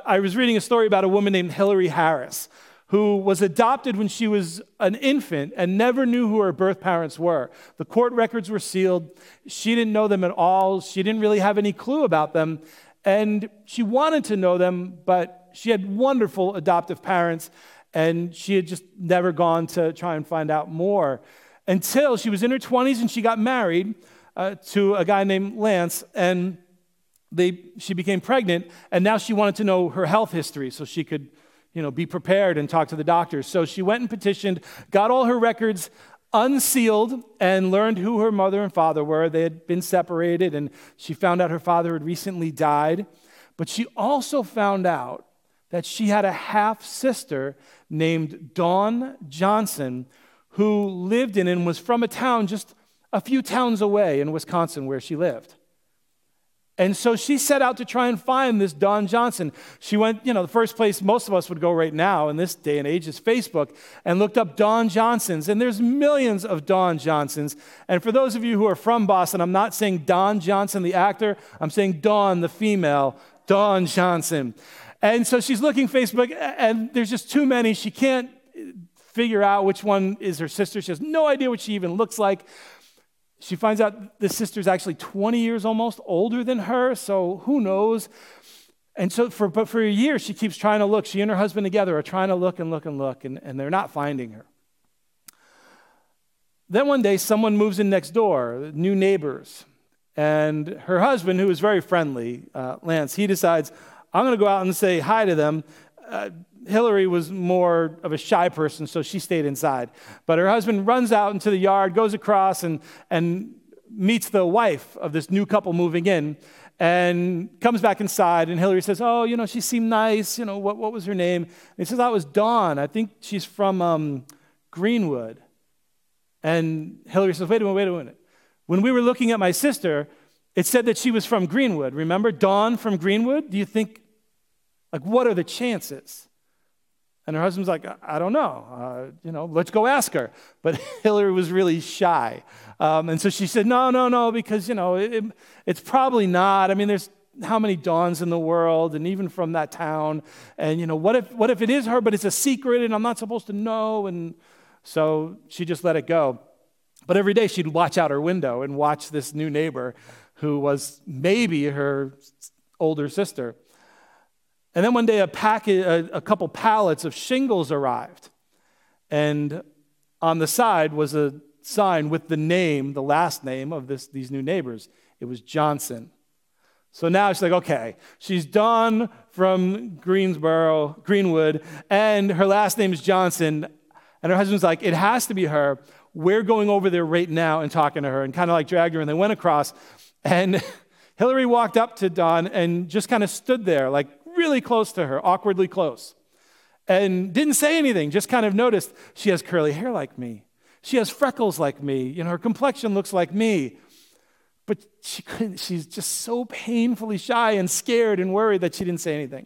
I was reading a story about a woman named Hillary Harris, who was adopted when she was an infant and never knew who her birth parents were. The court records were sealed. She didn't know them at all. She didn't really have any clue about them. And she wanted to know them, but she had wonderful adoptive parents, and she had just never gone to try and find out more until she was in her 20s and she got married to a guy named Lance, and she became pregnant, and now she wanted to know her health history so she could be prepared and talk to the doctors. So she went and petitioned, got all her records unsealed, and learned who her mother and father were. They had been separated, and she found out her father had recently died. But she also found out that she had a half-sister named Dawn Johnson who lived in and was from a town just a few towns away in Wisconsin where she lived. And so she set out to try and find this Dawn Johnson. She went, the first place most of us would go right now in this day and age is Facebook, and looked up Dawn Johnsons. And there's millions of Dawn Johnsons. And for those of you who are from Boston, I'm not saying Don Johnson, the actor. I'm saying Dawn, the female, Dawn Johnson. And so she's looking Facebook, and there's just too many. She can't figure out which one is her sister. She has no idea what she even looks like. She finds out the sister's actually 20 years almost older than her, so who knows? And so for a year, she keeps trying to look. She and her husband together are trying to look and look and look, and they're not finding her. Then one day, someone moves in next door, new neighbors, and her husband, who is very friendly, Lance, he decides, I'm going to go out and say hi to them. Hillary was more of a shy person, so she stayed inside. But her husband runs out into the yard, goes across, and meets the wife of this new couple moving in, and comes back inside. And Hillary says, oh, she seemed nice. What was her name? And he says, that was Dawn. I think she's from Greenwood. And Hillary says, wait a minute. When we were looking at my sister, it said that she was from Greenwood. Remember, Dawn from Greenwood? Do you think, what are the chances? And her husband's like, I don't know, let's go ask her. But Hillary was really shy. And so she said, no, because, it's probably not. I mean, there's how many Dawns in the world, and even from that town. And, what if it is her, but it's a secret, and I'm not supposed to know? And so she just let it go. But every day she'd watch out her window and watch this new neighbor who was maybe her older sister. And then one day a couple pallets of shingles arrived. And on the side was a sign with the last name of these new neighbors. It was Johnson. So now she's like, okay, she's Dawn from Greenwood, and her last name is Johnson. And her husband's like, it has to be her. We're going over there right now and talking to her, and kind of dragged her, and they went across. And Hillary walked up to Dawn and just kind of stood there, really close to her, awkwardly close, and didn't say anything, just kind of noticed she has curly hair like me. She has freckles like me. Her complexion looks like me. But she's just so painfully shy and scared and worried that she didn't say anything.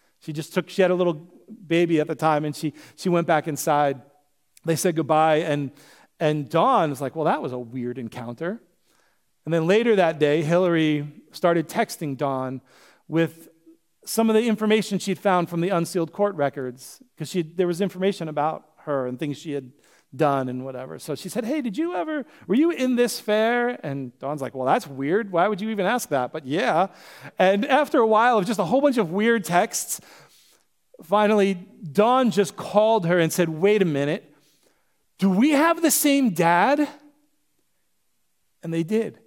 She had a little baby at the time, and she went back inside. They said goodbye, and Dawn was like, well, that was a weird encounter. And then later that day, Hillary started texting Dawn with some of the information she'd found from the unsealed court records, because there was information about her and things she had done and whatever. So she said, hey, were you in this fair? And Dawn's like, well, that's weird. Why would you even ask that? But yeah. And after a while of just a whole bunch of weird texts, finally, Dawn just called her and said, wait a minute, do we have the same dad? And they did.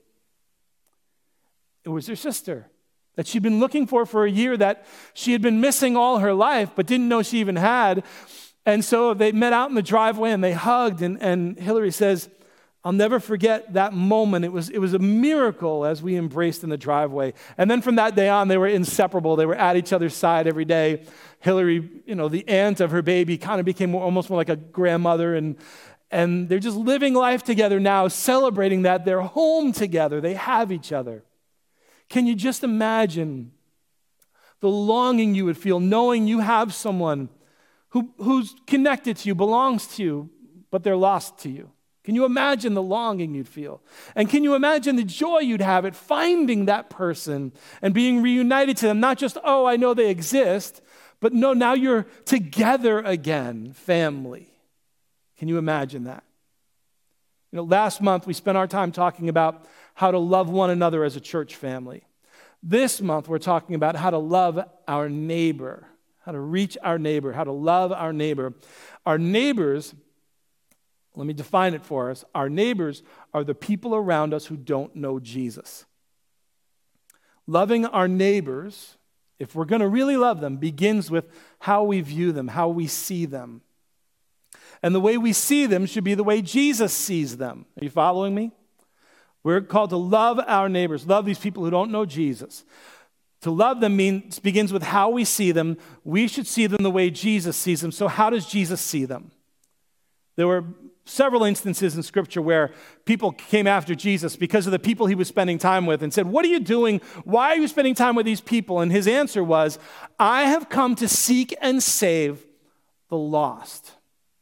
It was her sister that she'd been looking for a year, that she had been missing all her life, but didn't know she even had. And so they met out in the driveway, and they hugged, and Hillary says, I'll never forget that moment. It was a miracle as we embraced in the driveway. And then from that day on, they were inseparable. They were at each other's side every day. Hillary, the aunt of her baby, kind of became almost more like a grandmother, and they're just living life together now, celebrating that they're home together. They have each other. Can you just imagine the longing you would feel knowing you have someone who's connected to you, belongs to you, but they're lost to you? Can you imagine the longing you'd feel? And can you imagine the joy you'd have at finding that person and being reunited to them? Not just, oh, I know they exist, but no, now you're together again, family. Can you imagine that? Last month we spent our time talking about how to love one another as a church family. This month we're talking about how to love our neighbor, how to reach our neighbor, how to love our neighbor. Our neighbors, let me define it for us. Our neighbors are the people around us who don't know Jesus. Loving our neighbors, if we're going to really love them, begins with how we view them, how we see them. And the way we see them should be the way Jesus sees them. Are you following me? We're called to love our neighbors, love these people who don't know Jesus. To love them begins with how we see them. We should see them the way Jesus sees them. So how does Jesus see them? There were several instances in Scripture where people came after Jesus because of the people he was spending time with and said, what are you doing? Why are you spending time with these people? And his answer was, I have come to seek and save the lost.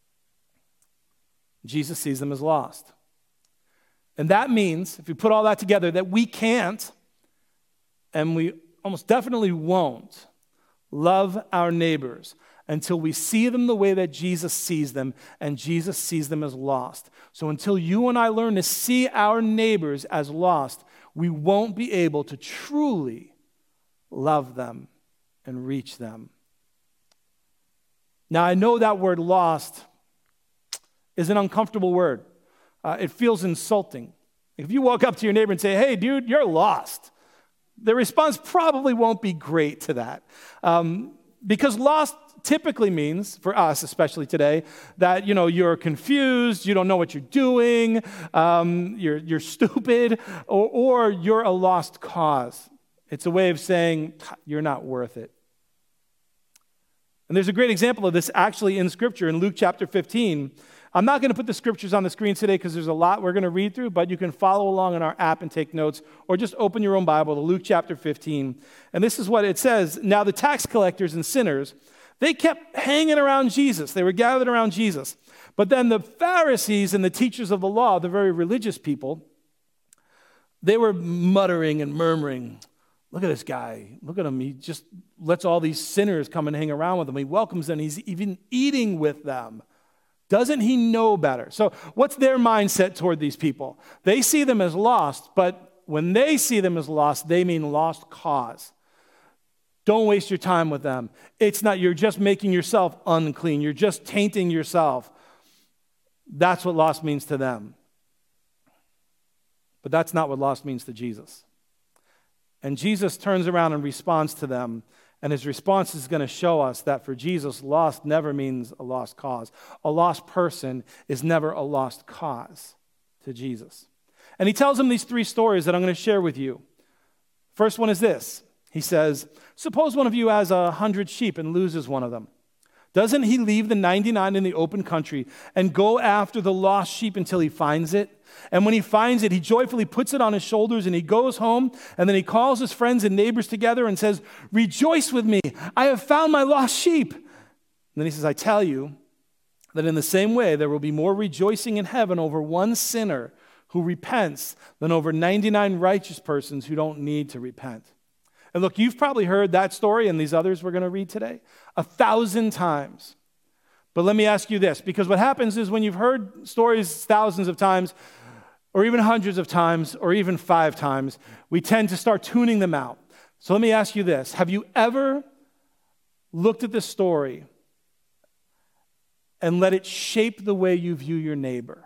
Jesus sees them as lost. And that means, if you put all that together, that we can't, and we almost definitely won't, love our neighbors until we see them the way that Jesus sees them, and Jesus sees them as lost. So until you and I learn to see our neighbors as lost, we won't be able to truly love them and reach them. Now, I know that word lost is an uncomfortable word. It feels insulting. If you walk up to your neighbor and say, hey, dude, you're lost, the response probably won't be great to that. Because lost typically means, for us especially today, that you're confused, you don't know what you're doing, you're stupid, or you're a lost cause. It's a way of saying you're not worth it. And there's a great example of this actually in Scripture in Luke chapter 15. I'm not going to put the scriptures on the screen today because there's a lot we're going to read through, but you can follow along in our app and take notes, or just open your own Bible to Luke chapter 15. And this is what it says. Now the tax collectors and sinners, they kept hanging around Jesus. They were gathered around Jesus. But then the Pharisees and the teachers of the law, the very religious people, they were muttering and murmuring. Look at this guy. Look at him. He just lets all these sinners come and hang around with him. He welcomes them. He's even eating with them. Doesn't he know better? So what's their mindset toward these people? They see them as lost, but when they see them as lost, they mean lost cause. Don't waste your time with them. It's not, you're just making yourself unclean. You're just tainting yourself. That's what lost means to them. But that's not what lost means to Jesus. And Jesus turns around and responds to them. And his response is going to show us that for Jesus, lost never means a lost cause. A lost person is never a lost cause to Jesus. And he tells them these three stories that I'm going to share with you. First one is this. He says, suppose one of you has 100 sheep and loses one of them. Doesn't he leave the 99 in the open country and go after the lost sheep until he finds it? And when he finds it, he joyfully puts it on his shoulders and he goes home, and then he calls his friends and neighbors together and says, rejoice with me, I have found my lost sheep. And then he says, I tell you that in the same way there will be more rejoicing in heaven over one sinner who repents than over 99 righteous persons who don't need to repent. And look, you've probably heard that story and these others we're going to read today 1,000 times. But let me ask you this, because what happens is when you've heard stories thousands of times, or even hundreds of times, or even 5 times, we tend to start tuning them out. So let me ask you this. Have you ever looked at this story and let it shape the way you view your neighbor?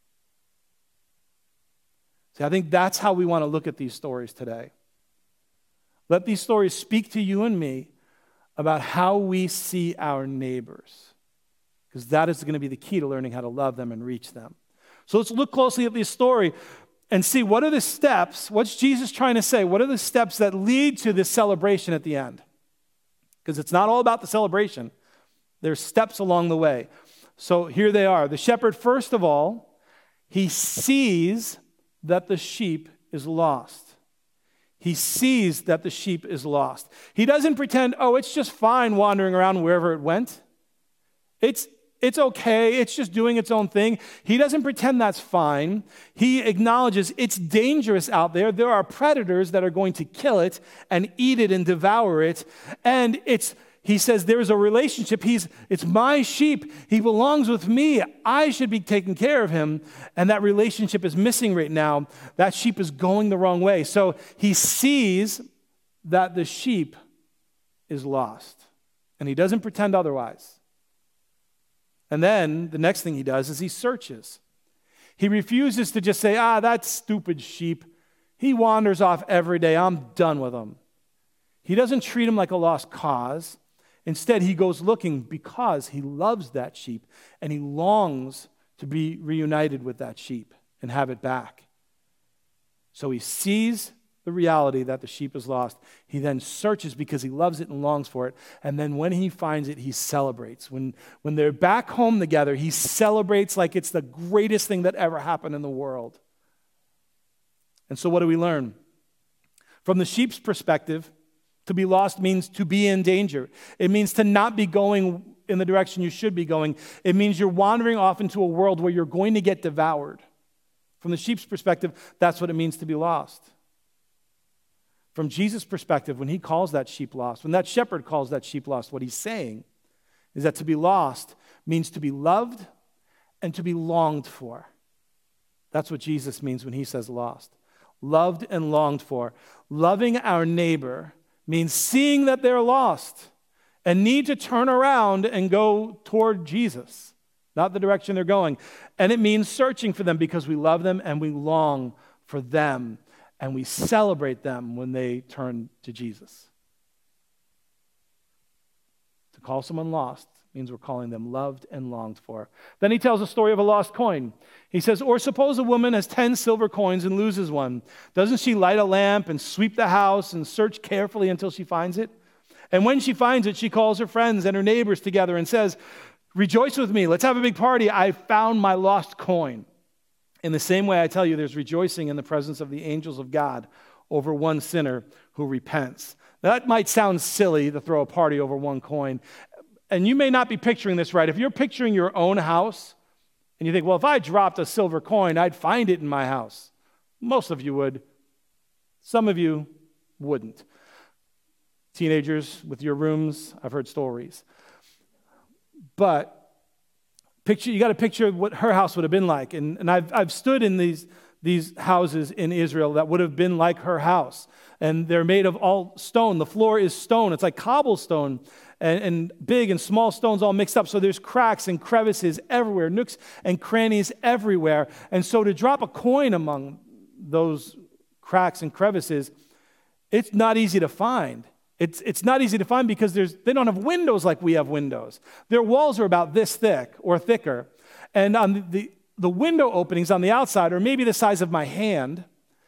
See, I think that's how we want to look at these stories today. Let these stories speak to you and me about how we see our neighbors, because that is going to be the key to learning how to love them and reach them. So let's look closely at this story and see what are the steps, what's Jesus trying to say, what are the steps that lead to this celebration at the end? Because it's not all about the celebration. There's steps along the way. So here they are. The shepherd, first of all, he sees that the sheep is lost. He sees that the sheep is lost. He doesn't pretend, oh, it's just fine wandering around wherever it went. It's it's okay. It's just doing its own thing. He doesn't pretend that's fine. He acknowledges it's dangerous out there. There are predators that are going to kill it and eat it and devour it. And he says there is a relationship. It's my sheep. He belongs with me. I should be taking care of him. And that relationship is missing right now. That sheep is going the wrong way. So he sees that the sheep is lost. And he doesn't pretend otherwise. And then the next thing he does is he searches. He refuses to just say, that stupid sheep. He wanders off every day. I'm done with him. He doesn't treat him like a lost cause. Instead, he goes looking because he loves that sheep and he longs to be reunited with that sheep and have it back. So he sees the reality that the sheep is lost. He then searches because he loves it and longs for it. And then when he finds it, he celebrates. When they're back home together, he celebrates like it's the greatest thing that ever happened in the world. And so what do we learn? From the sheep's perspective, to be lost means to be in danger. It means to not be going in the direction you should be going. It means you're wandering off into a world where you're going to get devoured. From the sheep's perspective, that's what it means to be lost. From Jesus' perspective, when he calls that sheep lost, when that shepherd calls that sheep lost, what he's saying is that to be lost means to be loved and to be longed for. That's what Jesus means when he says lost. Loved and longed for. Loving our neighbor means seeing that they're lost and need to turn around and go toward Jesus, not the direction they're going. And it means searching for them because we love them and we long for them. And we celebrate them when they turn to Jesus. To call someone lost means we're calling them loved and longed for. Then he tells a story of a lost coin. He says, or suppose a woman has 10 silver coins and loses one. Doesn't she light a lamp and sweep the house and search carefully until she finds it? And when she finds it, she calls her friends and her neighbors together and says, rejoice with me. Let's have a big party. I found my lost coin. In the same way, I tell you, there's rejoicing in the presence of the angels of God over one sinner who repents. That might sound silly to throw a party over one coin. And you may not be picturing this right. If you're picturing your own house, and you think, well, if I dropped a silver coin, I'd find it in my house. Most of you would. Some of you wouldn't. Teenagers with your rooms, I've heard stories. But you got to picture what her house would have been like. And I've stood in these houses in Israel that would have been like her house. And they're made of all stone. The floor is stone. It's like cobblestone and big and small stones all mixed up. So there's cracks and crevices everywhere, nooks and crannies everywhere. And so to drop a coin among those cracks and crevices, it's not easy to find. It's not easy to find because they don't have windows like we have windows. Their walls are about this thick or thicker. And on the window openings on the outside are maybe the size of my hand.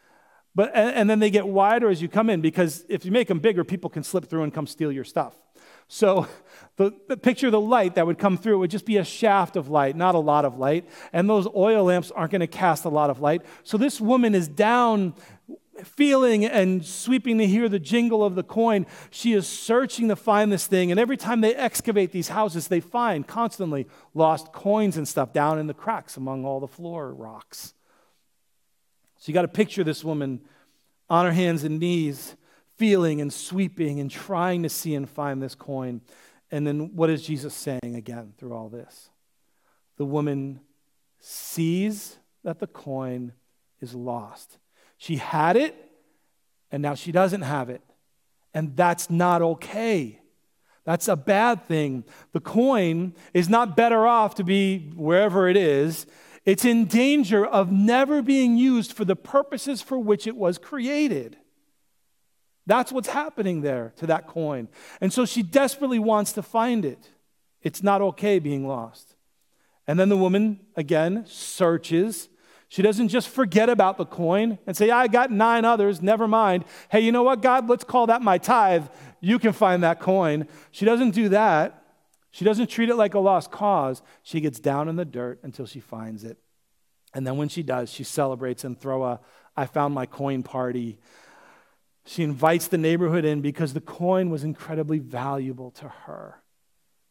And then they get wider as you come in because if you make them bigger, people can slip through and come steal your stuff. So the picture of the light that would come through would just be a shaft of light, not a lot of light. And those oil lamps aren't going to cast a lot of light. So this woman is down feeling and sweeping to hear the jingle of the coin. She is searching to find this thing. And every time they excavate these houses, they find constantly lost coins and stuff down in the cracks among all the floor rocks. So you got to picture this woman on her hands and knees, feeling and sweeping and trying to see and find this coin. And then what is Jesus saying again through all this? The woman sees that the coin is lost. She had it, and now she doesn't have it. And that's not okay. That's a bad thing. The coin is not better off to be wherever it is. It's in danger of never being used for the purposes for which it was created. That's what's happening there to that coin. And so she desperately wants to find it. It's not okay being lost. And then the woman, again, searches. She doesn't just forget about the coin and say, I got 9 others, never mind. Hey, you know what, God, let's call that my tithe. You can find that coin. She doesn't do that. She doesn't treat it like a lost cause. She gets down in the dirt until she finds it. And then when she does, she celebrates and throw a I found my coin party. She invites the neighborhood in because the coin was incredibly valuable to her.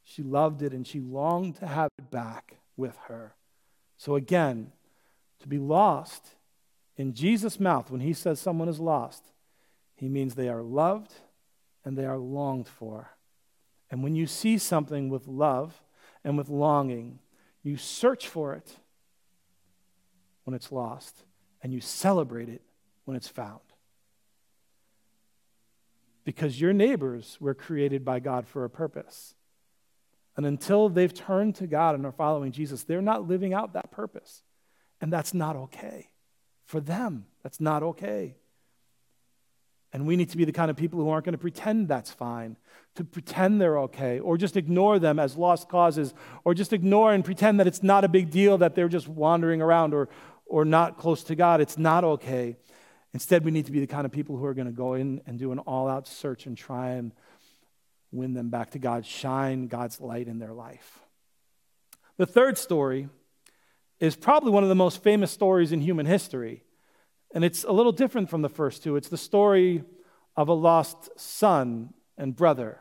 She loved it, and she longed to have it back with her. So again, to be lost in Jesus' mouth, when he says someone is lost, he means they are loved and they are longed for. And when you see something with love and with longing, you search for it when it's lost, and you celebrate it when it's found. Because your neighbors were created by God for a purpose. And until they've turned to God and are following Jesus, they're not living out that purpose. And that's not okay. For them, that's not okay. And we need to be the kind of people who aren't going to pretend that's fine, to pretend they're okay, or just ignore them as lost causes, or just ignore and pretend that it's not a big deal that they're just wandering around or not close to God. It's not okay. Instead, we need to be the kind of people who are going to go in and do an all-out search and try and win them back to God, shine God's light in their life. The third story is probably one of the most famous stories in human history, and it's a little different from the first two. It's the story of a lost son and brother.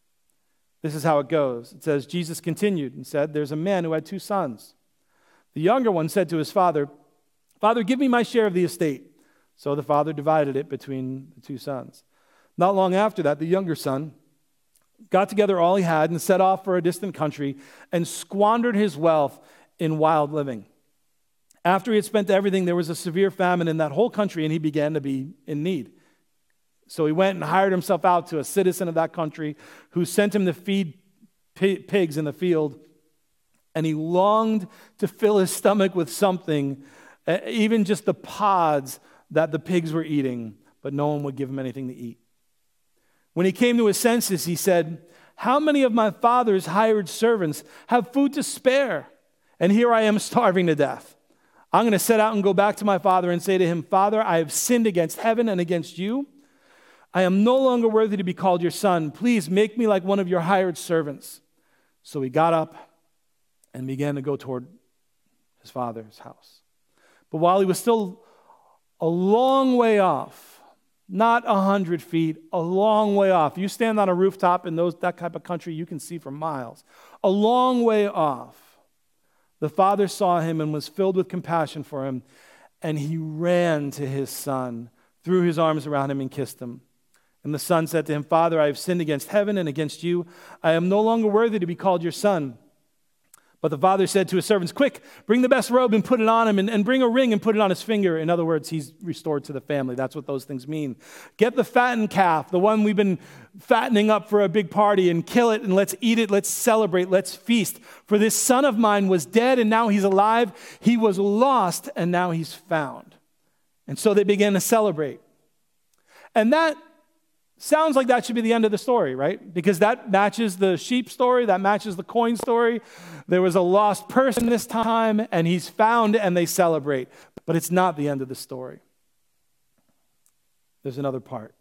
This is how it goes. It says, Jesus continued and said, "There's a man who had 2 sons. The younger one said to his father, 'Father, give me my share of the estate.' So the father divided it between the 2 sons. Not long after that, the younger son got together all he had and set off for a distant country and squandered his wealth in wild living. After he had spent everything, there was a severe famine in that whole country, and he began to be in need. So he went and hired himself out to a citizen of that country who sent him to feed pigs in the field, and he longed to fill his stomach with something, even just the pods that the pigs were eating, but no one would give him anything to eat. When he came to his senses, he said, 'How many of my father's hired servants have food to spare? And here I am starving to death. I'm going to set out and go back to my father and say to him, Father, I have sinned against heaven and against you. I am no longer worthy to be called your son. Please make me like one of your hired servants.' So he got up and began to go toward his father's house. But while he was still a long way off, not 100 feet, a long way off. You stand on a rooftop in that type of country, you can see for miles. A long way off, the father saw him and was filled with compassion for him, and he ran to his son, threw his arms around him and kissed him. And the son said to him, Father, I have sinned against heaven and against you. I am no longer worthy to be called your son. But the father said to his servants, quick, bring the best robe and put it on him, and bring a ring and put it on his finger. In other words, he's restored to the family. That's what those things mean. Get the fattened calf, the one we've been fattening up for a big party, and kill it, and let's eat it, let's celebrate, let's feast. For this son of mine was dead, and now he's alive. He was lost, and now he's found. And so they began to celebrate. And that sounds like that should be the end of the story, right? Because that matches the sheep story, that matches the coin story. There was a lost person this time, and he's found, and they celebrate. But it's not the end of the story. There's another part.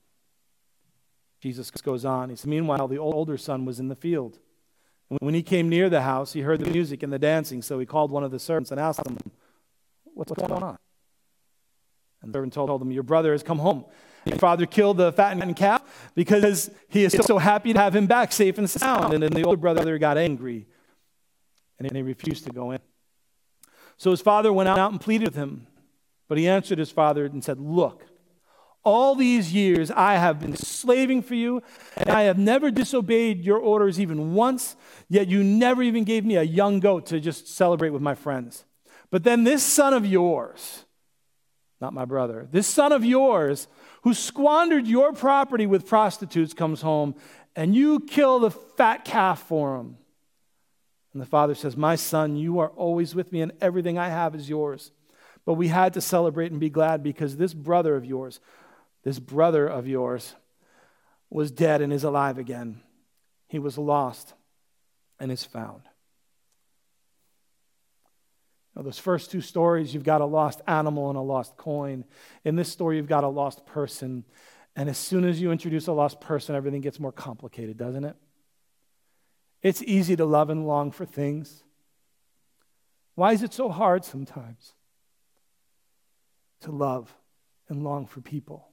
Jesus goes on. He says, meanwhile, the older son was in the field. And when he came near the house, he heard the music and the dancing. So he called one of the servants and asked him, what's going on? And the servant told him, your brother has come home. Your father killed the fattened calf because he is so happy to have him back safe and sound. And then the older brother got angry, and he refused to go in. So his father went out and pleaded with him. But he answered his father and said, look, all these years I have been slaving for you, and I have never disobeyed your orders even once, yet you never even gave me a young goat to just celebrate with my friends. But then this son of yours, not my brother, this son of yours who squandered your property with prostitutes comes home, and you kill the fat calf for him. And the father says, my son, you are always with me, and everything I have is yours. But we had to celebrate and be glad because this brother of yours was dead and is alive again. He was lost and is found. Now, those first two stories, you've got a lost animal and a lost coin. In this story, you've got a lost person. And as soon as you introduce a lost person, everything gets more complicated, doesn't it? It's easy to love and long for things. Why is it so hard sometimes to love and long for people?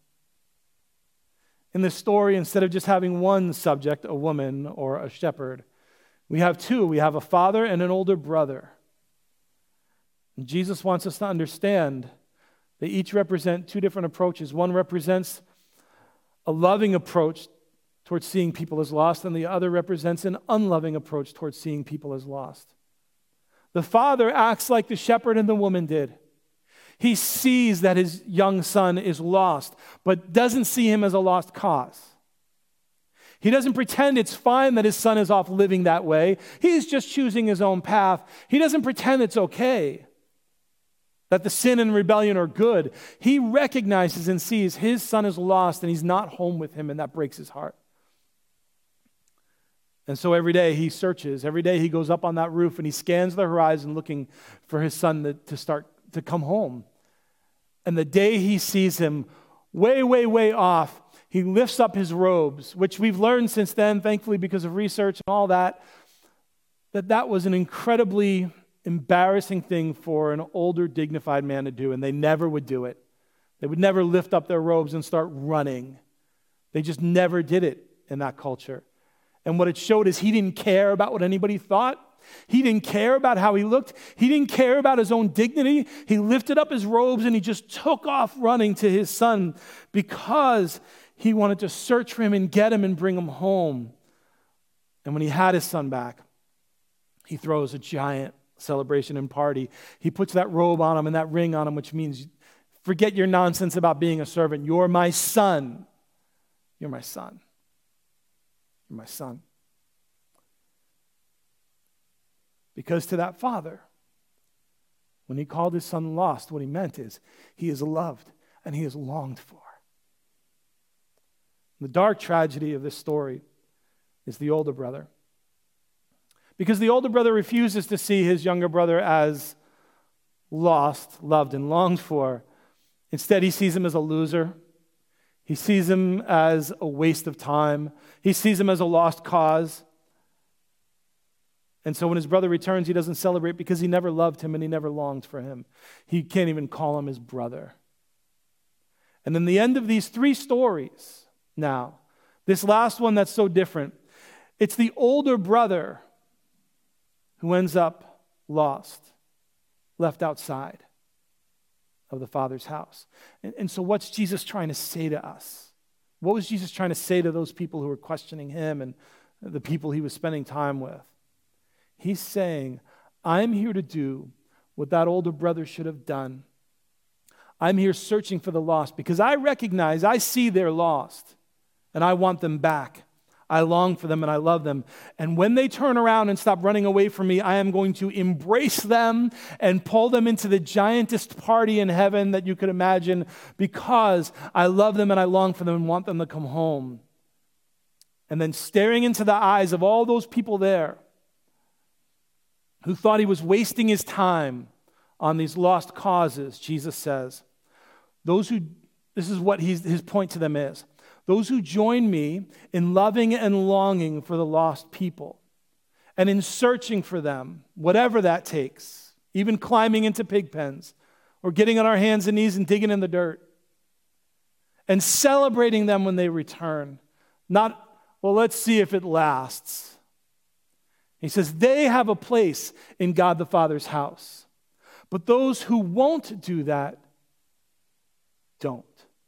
In this story, instead of just having one subject, a woman or a shepherd, We have two. We have a father and an older brother. And Jesus wants us to understand they each represent two different approaches. One represents a loving approach towards seeing people as lost, and the other represents an unloving approach towards seeing people as lost. The father acts like the shepherd and the woman did. He sees that his young son is lost, but doesn't see him as a lost cause. He doesn't pretend it's fine that his son is off living that way. He's just choosing his own path. He doesn't pretend it's okay, that the sin and rebellion are good. He recognizes and sees his son is lost and he's not home with him, and that breaks his heart. And so every day he searches. Every day he goes up on that roof and he scans the horizon looking for his son to come home. And the day he sees him way, way, way off, he lifts up his robes, which we've learned since then, thankfully, because of research and all that was an incredibly embarrassing thing for an older, dignified man to do, and they never would do it. They would never lift up their robes and start running. They just never did it in that culture. And what it showed is he didn't care about what anybody thought. He didn't care about how he looked. He didn't care about his own dignity. He lifted up his robes and he just took off running to his son because he wanted to search for him and get him and bring him home. And when he had his son back, he throws a giant celebration and party. He puts that robe on him and that ring on him, which means forget your nonsense about being a servant. You're my son. You're my son. You're my son. Because to that father, when he called his son lost, what he meant is he is loved and he is longed for. The dark tragedy of this story is the older brother. Because the older brother refuses to see his younger brother as lost, loved, and longed for. Instead, he sees him as a loser. He sees him as a waste of time. He sees him as a lost cause. And so when his brother returns, he doesn't celebrate because he never loved him and he never longed for him. He can't even call him his brother. And in the end of these three stories now, this last one that's so different, it's the older brother who ends up lost, left outside of the Father's house. And so what's Jesus trying to say to us? What was Jesus trying to say to those people who were questioning him and the people he was spending time with? He's saying, I'm here to do what that older brother should have done. I'm here searching for the lost because I recognize, I see they're lost and I want them back. I long for them and I love them. And when they turn around and stop running away from me, I am going to embrace them and pull them into the giantest party in heaven that you could imagine because I love them and I long for them and want them to come home. And then staring into the eyes of all those people there who thought he was wasting his time on these lost causes, Jesus says, this is what his point to them is. Those who join me in loving and longing for the lost people and in searching for them, whatever that takes, even climbing into pig pens or getting on our hands and knees and digging in the dirt and celebrating them when they return. Not, well, let's see if it lasts. He says they have a place in God the Father's house. But those who won't do that don't.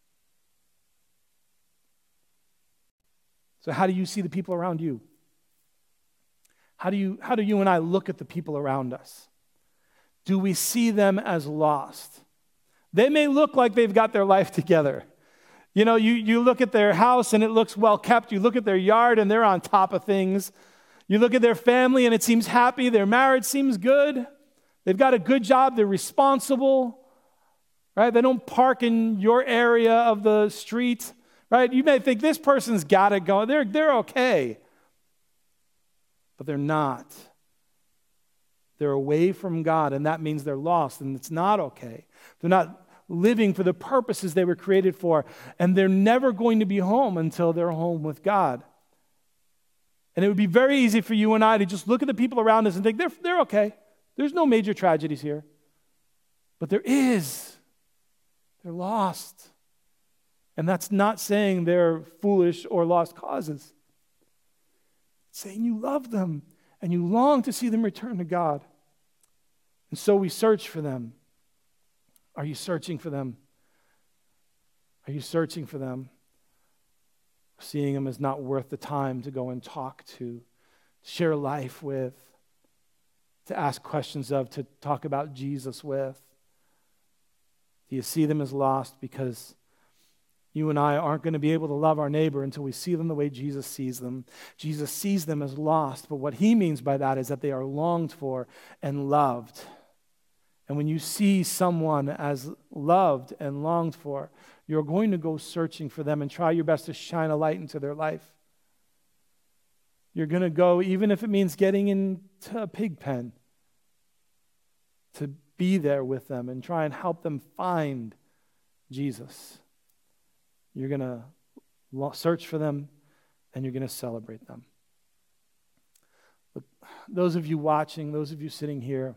So how do you see the people around you? How do you and I look at the people around us? Do we see them as lost? They may look like they've got their life together. You know, you look at their house and it looks well kept. You look at their yard and they're on top of things. You look at their family and it seems happy. Their marriage seems good. They've got a good job. They're responsible, right? They don't park in your area of the street. Right? You may think this person's got it going. They're okay. But they're not. They're away from God, and that means they're lost, and it's not okay. They're not living for the purposes they were created for, and they're never going to be home until they're home with God. And it would be very easy for you and I to just look at the people around us and think, they're okay. There's no major tragedies here. But there is. They're lost. And that's not saying they're foolish or lost causes. It's saying you love them and you long to see them return to God. And so we search for them. Are you searching for them? Are you searching for them? Seeing them as not worth the time to go and talk to, share life with, to ask questions of, to talk about Jesus with? Do you see them as lost because you and I aren't going to be able to love our neighbor until we see them the way Jesus sees them? Jesus sees them as lost, but what he means by that is that they are longed for and loved. And when you see someone as loved and longed for, you're going to go searching for them and try your best to shine a light into their life. You're going to go, even if it means getting into a pig pen, to be there with them and try and help them find Jesus. You're going to search for them and you're going to celebrate them. Look, those of you watching, those of you sitting here,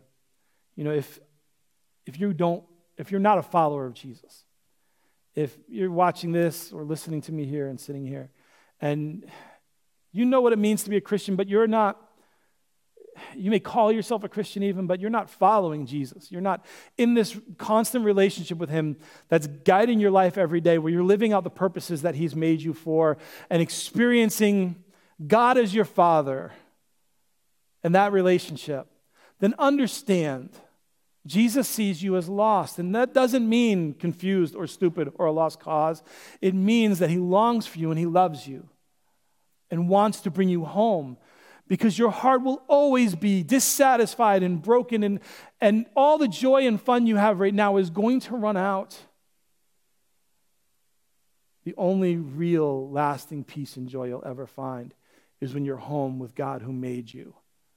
if you're not a follower of Jesus, if you're watching this or listening to me here and sitting here, and you know what it means to be a Christian, but you're not, you may call yourself a Christian even, but you're not following Jesus. You're not in this constant relationship with him that's guiding your life every day, where you're living out the purposes that he's made you for and experiencing God as your Father and that relationship, then understand Jesus sees you as lost. And that doesn't mean confused or stupid or a lost cause. It means that he longs for you and he loves you and wants to bring you home, because your heart will always be dissatisfied and broken, and all the joy and fun you have right now is going to run out. The only real lasting peace and joy you'll ever find is when you're home with God who made you.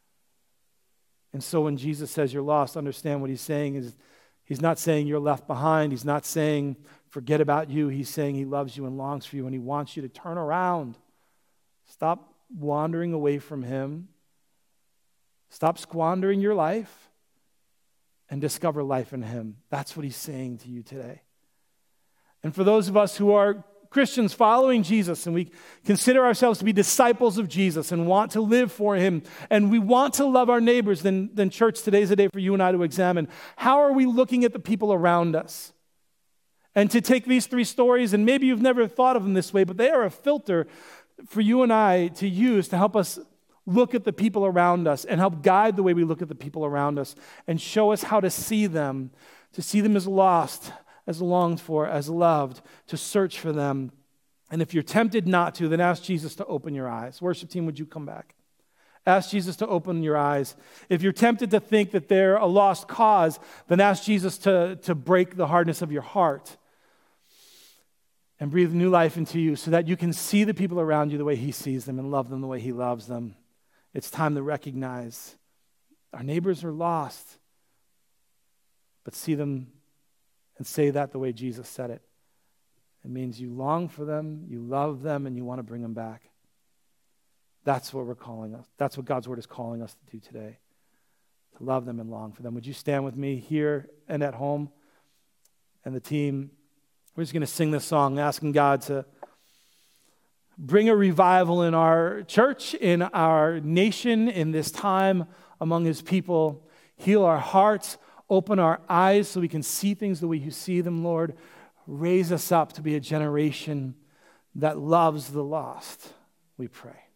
And so when Jesus says you're lost, understand what he's saying is, he's not saying you're left behind. He's not saying forget about you. He's saying he loves you and longs for you, and he wants you to turn around. Stop wandering away from him. Stop squandering your life and discover life in him. That's what he's saying to you today. And for those of us who are Christians following Jesus, and we consider ourselves to be disciples of Jesus and want to live for him, and we want to love our neighbors, then church, today's a day for you and I to examine, how are we looking at the people around us? And to take these three stories, and maybe you've never thought of them this way, but they are a filter for you and I to use to help us look at the people around us and help guide the way we look at the people around us and show us how to see them as lost, as longed for, as loved, to search for them. And if you're tempted not to, then ask Jesus to open your eyes. Worship team, would you come back? Ask Jesus to open your eyes. If you're tempted to think that they're a lost cause, then ask Jesus to break the hardness of your heart and breathe new life into you so that you can see the people around you the way he sees them and love them the way he loves them. It's time to recognize our neighbors are lost, but see them and say that the way Jesus said it. It means you long for them, you love them, and you want to bring them back. That's what we're calling us. That's what God's word is calling us to do today, to love them and long for them. Would you stand with me here and at home? And the team, we're just going to sing this song, asking God to bring a revival in our church, in our nation, in this time among his people. Heal our hearts, open our eyes so we can see things the way you see them, Lord. Raise us up to be a generation that loves the lost, we pray.